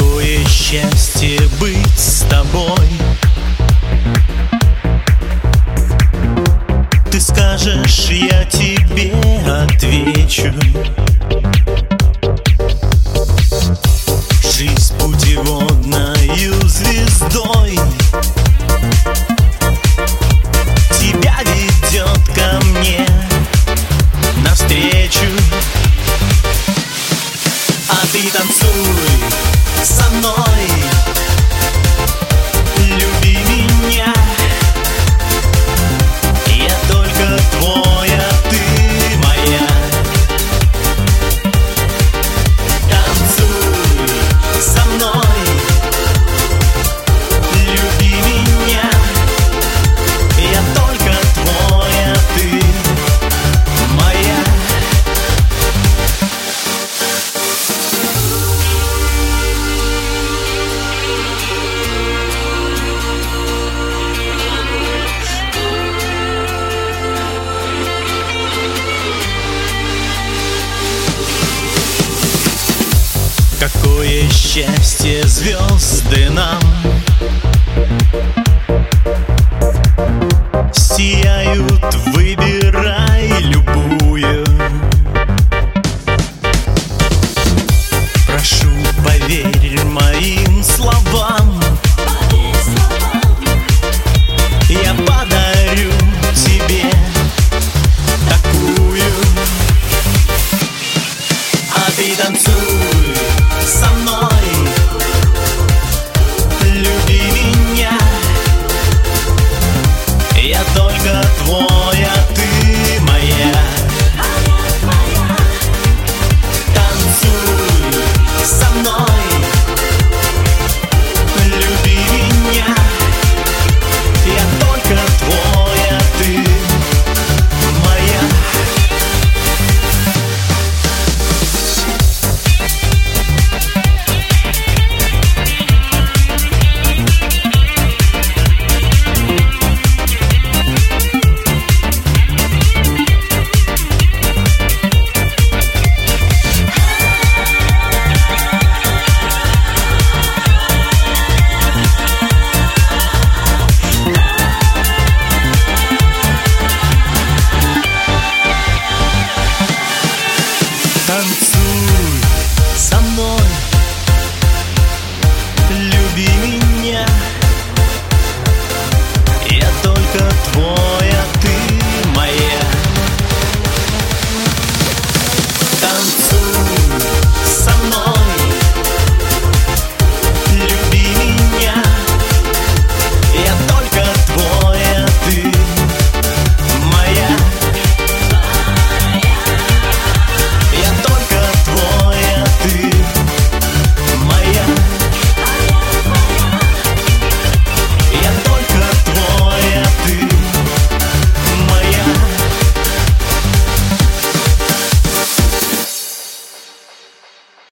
Какое счастье быть с тобой. Ты скажешь, я тебе отвечу. Жизнь путеводною звездой тебя ведет ко мне навстречу. А ты танцуй со мной, люби меня. Я только твой, а ты моя. Танцуй со мной, люби меня. Я только твой, а ты моя. Какое счастье звезды нам сияют, выбирай любую. Прошу, поверь моим словам,